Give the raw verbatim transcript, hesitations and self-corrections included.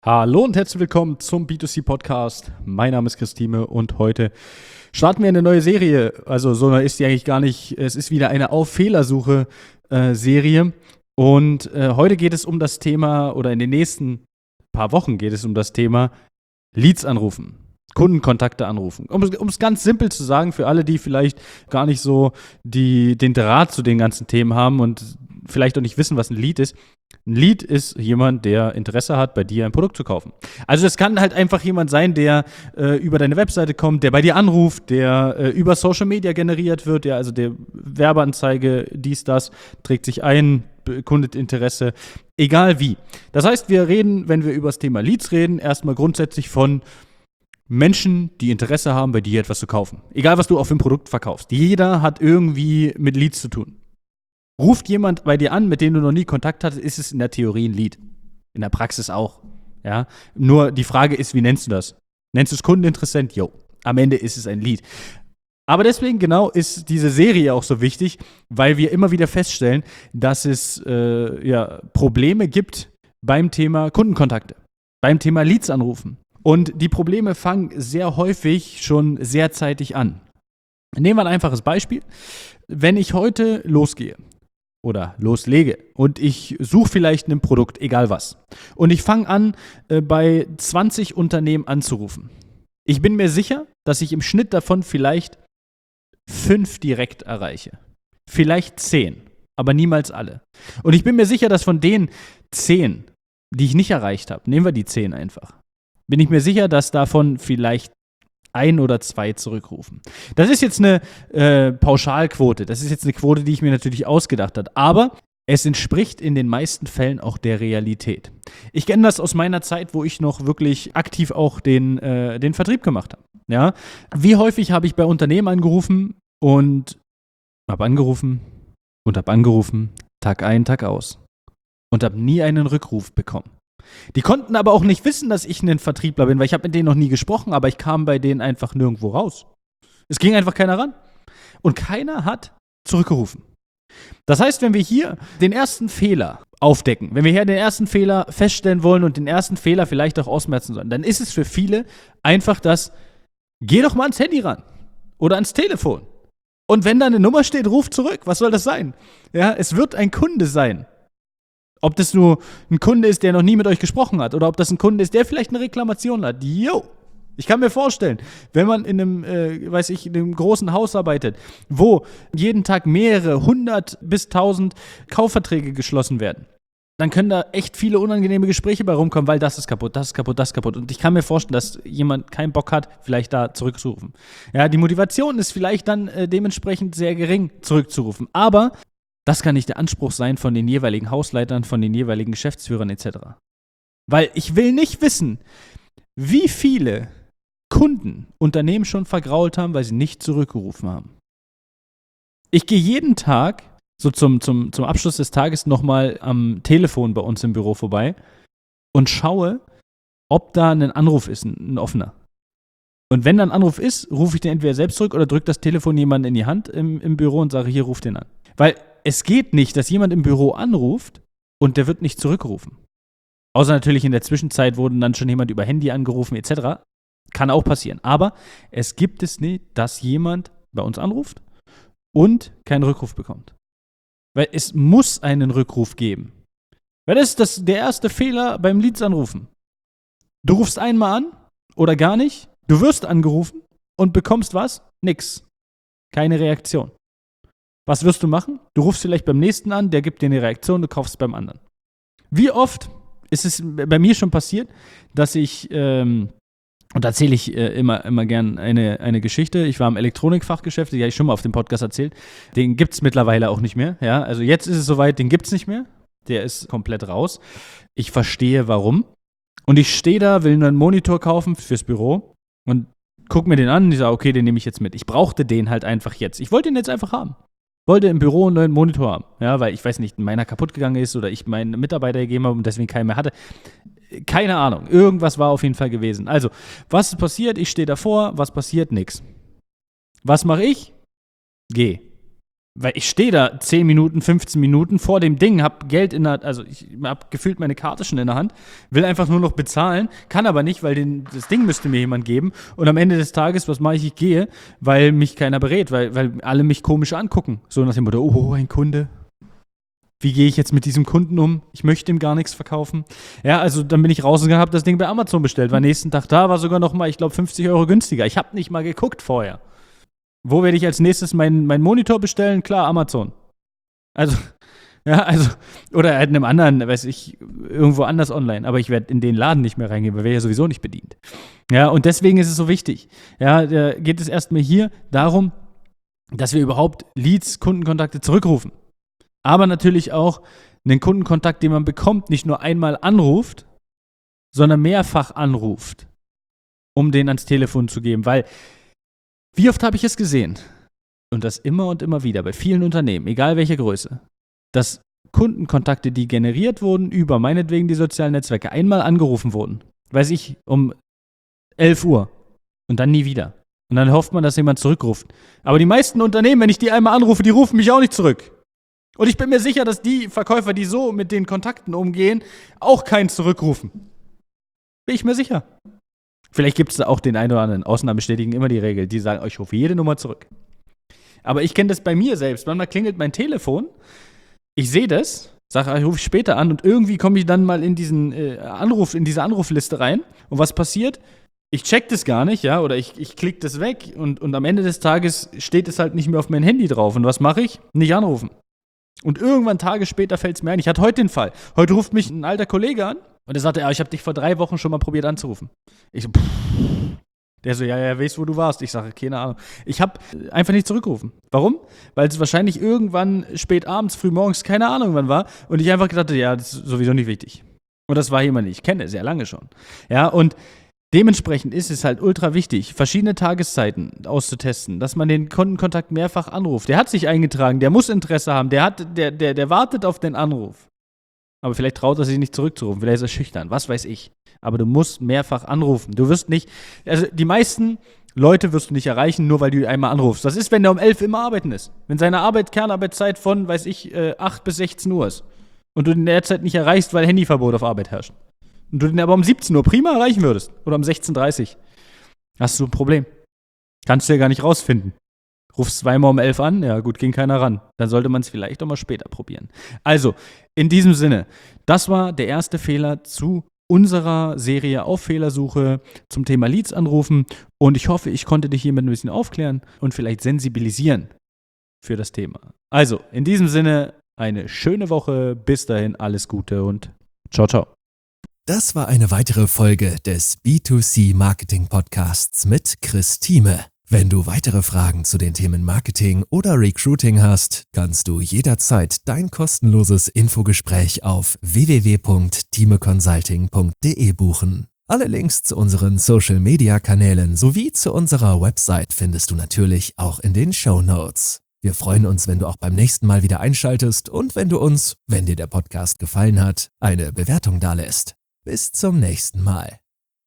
Hallo und herzlich willkommen zum B zwei C Podcast. Mein Name ist Christine und heute starten wir eine neue Serie. Also so neu ist die eigentlich gar nicht. Es ist wieder eine Auf-Fehlersuche-Serie. Und äh, heute geht es um das Thema, oder in den nächsten paar Wochen geht es um das Thema Leads anrufen. Kundenkontakte anrufen. Um es ganz simpel zu sagen, für alle, die vielleicht gar nicht so die, den Draht zu den ganzen Themen haben und vielleicht auch nicht wissen, was ein Lead ist. Ein Lead ist jemand, der Interesse hat, bei dir ein Produkt zu kaufen. Also es kann halt einfach jemand sein, der äh, über deine Webseite kommt, der bei dir anruft, der äh, über Social Media generiert wird, ja, also der Werbeanzeige, dies, das, trägt sich ein, bekundet Interesse, egal wie. Das heißt, wir reden, wenn wir über das Thema Leads reden, erstmal grundsätzlich von Menschen, die Interesse haben, bei dir etwas zu kaufen. Egal, was du auch für ein Produkt verkaufst. Jeder hat irgendwie mit Leads zu tun. Ruft jemand bei dir an, mit dem du noch nie Kontakt hattest, ist es in der Theorie ein Lead. In der Praxis auch. Ja? Nur die Frage ist, wie nennst du das? Nennst du es Kundeninteressent? Jo. Am Ende ist es ein Lead. Aber deswegen genau ist diese Serie auch so wichtig, weil wir immer wieder feststellen, dass es äh, ja, Probleme gibt beim Thema Kundenkontakte, beim Thema Leads anrufen. Und die Probleme fangen sehr häufig schon sehr zeitig an. Nehmen wir ein einfaches Beispiel. Wenn ich heute losgehe oder loslege und ich suche vielleicht ein Produkt, egal was, und ich fange an, äh, bei zwanzig Unternehmen anzurufen. Ich bin mir sicher, dass ich im Schnitt davon vielleicht fünf direkt erreiche. Vielleicht zehn, aber niemals alle. Und ich bin mir sicher, dass von den zehn, die ich nicht erreicht habe, nehmen wir die zehn einfach, bin ich mir sicher, dass davon vielleicht ein oder zwei zurückrufen. Das ist jetzt eine äh, Pauschalquote. Das ist jetzt eine Quote, die ich mir natürlich ausgedacht habe. Aber es entspricht in den meisten Fällen auch der Realität. Ich kenne das aus meiner Zeit, wo ich noch wirklich aktiv auch den, äh, den Vertrieb gemacht habe. Ja? Wie häufig habe ich bei Unternehmen angerufen und habe angerufen und habe angerufen, Tag ein, Tag aus. Und habe nie einen Rückruf bekommen. Die konnten aber auch nicht wissen, dass ich ein Vertriebler bin, weil ich habe mit denen noch nie gesprochen, aber ich kam bei denen einfach nirgendwo raus. Es ging einfach keiner ran. Und keiner hat zurückgerufen. Das heißt, wenn wir hier den ersten Fehler aufdecken, wenn wir hier den ersten Fehler feststellen wollen und den ersten Fehler vielleicht auch ausmerzen sollen, dann ist es für viele einfach das, geh doch mal ans Handy ran oder ans Telefon. Und wenn da eine Nummer steht, ruf zurück. Was soll das sein? Ja, es wird ein Kunde sein. Ob das nur ein Kunde ist, der noch nie mit euch gesprochen hat, oder ob das ein Kunde ist, der vielleicht eine Reklamation hat. Jo, ich kann mir vorstellen, wenn man in einem, äh, weiß ich, in einem großen Haus arbeitet, wo jeden Tag mehrere hundert bis tausend Kaufverträge geschlossen werden, dann können da echt viele unangenehme Gespräche bei rumkommen, weil das ist kaputt, das ist kaputt, das ist kaputt. Und ich kann mir vorstellen, dass jemand keinen Bock hat, vielleicht da zurückzurufen. Ja, die Motivation ist vielleicht dann äh, dementsprechend sehr gering, zurückzurufen. Aber das kann nicht der Anspruch sein von den jeweiligen Hausleitern, von den jeweiligen Geschäftsführern et cetera. Weil ich will nicht wissen, wie viele Kunden Unternehmen schon vergrault haben, weil sie nicht zurückgerufen haben. Ich gehe jeden Tag, so zum, zum, zum Abschluss des Tages, nochmal am Telefon bei uns im Büro vorbei und schaue, ob da ein Anruf ist, ein, ein offener. Und wenn da ein Anruf ist, rufe ich den entweder selbst zurück oder drücke das Telefon jemandem in die Hand im, im Büro und sage, hier, ruf den an. Weil es geht nicht, dass jemand im Büro anruft und der wird nicht zurückgerufen. Außer natürlich in der Zwischenzeit wurden dann schon jemand über Handy angerufen et cetera. Kann auch passieren. Aber es gibt es nicht, dass jemand bei uns anruft und keinen Rückruf bekommt. Weil es muss einen Rückruf geben. Weil das ist das, der erste Fehler beim Leads anrufen. Du rufst einmal an oder gar nicht. Du wirst angerufen und bekommst was? Nix. Keine Reaktion. Was wirst du machen? Du rufst vielleicht beim nächsten an, der gibt dir eine Reaktion, du kaufst beim anderen. Wie oft ist es bei mir schon passiert, dass ich, ähm, und da erzähle ich äh, immer, immer gern eine, eine Geschichte, ich war im Elektronikfachgeschäft, die habe ich schon mal auf dem Podcast erzählt, den gibt es mittlerweile auch nicht mehr. Ja? Also jetzt ist es soweit, den gibt es nicht mehr, der ist komplett raus. Ich verstehe, warum. Und ich stehe da, will einen Monitor kaufen fürs Büro und gucke mir den an und ich sage, okay, den nehme ich jetzt mit. Ich brauchte den halt einfach jetzt. Ich wollte den jetzt einfach haben. Wollte im Büro einen neuen Monitor haben, ja, weil ich weiß nicht, meiner kaputt gegangen ist oder ich meinen Mitarbeiter gegeben habe und deswegen keinen mehr hatte. Keine Ahnung, irgendwas war auf jeden Fall gewesen. Also, was passiert? Ich stehe davor, was passiert? Nix. Was mache ich? Geh. Weil ich stehe da zehn Minuten, fünfzehn Minuten vor dem Ding, hab Geld in der, also ich hab gefühlt meine Karte schon in der Hand, will einfach nur noch bezahlen, kann aber nicht, weil den, das Ding müsste mir jemand geben. Und am Ende des Tages, was mache ich? Ich gehe, weil mich keiner berät, weil, weil alle mich komisch angucken. So nach dem Motto, oh, ein Kunde. Wie gehe ich jetzt mit diesem Kunden um? Ich möchte ihm gar nichts verkaufen. Ja, also dann bin ich rausgegangen, habe das Ding bei Amazon bestellt. War nächsten Tag da, war sogar noch mal, ich glaube, fünfzig Euro günstiger. Ich habe nicht mal geguckt vorher. Wo werde ich als nächstes meinen mein Monitor bestellen? Klar, Amazon. Also, ja, also, oder halt in einem anderen, weiß ich, irgendwo anders online. Aber ich werde in den Laden nicht mehr reingehen, weil wäre ja sowieso nicht bedient. Ja, und deswegen ist es so wichtig. Ja, da geht es erstmal hier darum, dass wir überhaupt Leads, Kundenkontakte zurückrufen. Aber natürlich auch einen Kundenkontakt, den man bekommt, nicht nur einmal anruft, sondern mehrfach anruft, um den ans Telefon zu geben. Weil, wie oft habe ich es gesehen, und das immer und immer wieder bei vielen Unternehmen, egal welche Größe, dass Kundenkontakte, die generiert wurden über meinetwegen die sozialen Netzwerke, einmal angerufen wurden, weiß ich, um elf Uhr und dann nie wieder. Und dann hofft man, dass jemand zurückruft. Aber die meisten Unternehmen, wenn ich die einmal anrufe, die rufen mich auch nicht zurück. Und ich bin mir sicher, dass die Verkäufer, die so mit den Kontakten umgehen, auch keinen zurückrufen. Bin ich mir sicher. Vielleicht gibt es da auch den einen oder anderen, Ausnahmen bestätigen immer die Regel, die sagen, oh, ich rufe jede Nummer zurück. Aber ich kenne das bei mir selbst. Manchmal klingelt mein Telefon, ich sehe das, sage, ich rufe später an und irgendwie komme ich dann mal in diesen äh, Anruf, in diese Anrufliste rein. Und was passiert? Ich check das gar nicht, ja, oder ich, ich klicke das weg und, und am Ende des Tages steht es halt nicht mehr auf mein Handy drauf. Und was mache ich? Nicht anrufen. Und irgendwann Tage später fällt es mir ein. Ich hatte heute den Fall. Heute ruft mich ein alter Kollege an und er sagte, ja, ich habe dich vor drei Wochen schon mal probiert anzurufen. Ich so, pff. Der so, ja, ja, weißt, wo du warst. Ich sage, keine Ahnung. Ich habe einfach nicht zurückgerufen. Warum? Weil es wahrscheinlich irgendwann spät abends, früh morgens, keine Ahnung wann war und ich einfach gedacht habe, ja, das ist sowieso nicht wichtig. Und das war jemand, den ich kenne, sehr lange schon. Ja, und dementsprechend ist es halt ultra wichtig, verschiedene Tageszeiten auszutesten, dass man den Kundenkontakt mehrfach anruft. Der hat sich eingetragen, der muss Interesse haben, der, hat, der, der, der wartet auf den Anruf. Aber vielleicht traut er sich nicht zurückzurufen, vielleicht ist er schüchtern, was weiß ich. Aber du musst mehrfach anrufen. Du wirst nicht, also die meisten Leute wirst du nicht erreichen, nur weil du einmal anrufst. Das ist, wenn der um elf immer arbeiten ist. Wenn seine Arbeit, Kernarbeitszeit von, weiß ich, acht bis sechzehn Uhr ist. Und du in der Zeit nicht erreichst, weil Handyverbot auf Arbeit herrscht. Und du den aber um siebzehn Uhr prima erreichen würdest. Oder um sechzehn Uhr dreißig. Hast du ein Problem. Kannst du ja gar nicht rausfinden. Rufst zweimal um elf an, ja gut, ging keiner ran. Dann sollte man es vielleicht auch mal später probieren. Also, in diesem Sinne, das war der erste Fehler zu unserer Serie auf Fehlersuche zum Thema Leads anrufen. Und ich hoffe, ich konnte dich hiermit ein bisschen aufklären und vielleicht sensibilisieren für das Thema. Also, in diesem Sinne, eine schöne Woche. Bis dahin, alles Gute und ciao, ciao. Das war eine weitere Folge des B zwei C Marketing Podcasts mit Chris Thieme. Wenn du weitere Fragen zu den Themen Marketing oder Recruiting hast, kannst du jederzeit dein kostenloses Infogespräch auf w w w punkt thieme consulting punkt d e buchen. Alle Links zu unseren Social-Media-Kanälen sowie zu unserer Website findest du natürlich auch in den Shownotes. Wir freuen uns, wenn du auch beim nächsten Mal wieder einschaltest und wenn du uns, wenn dir der Podcast gefallen hat, eine Bewertung dalässt. Bis zum nächsten Mal.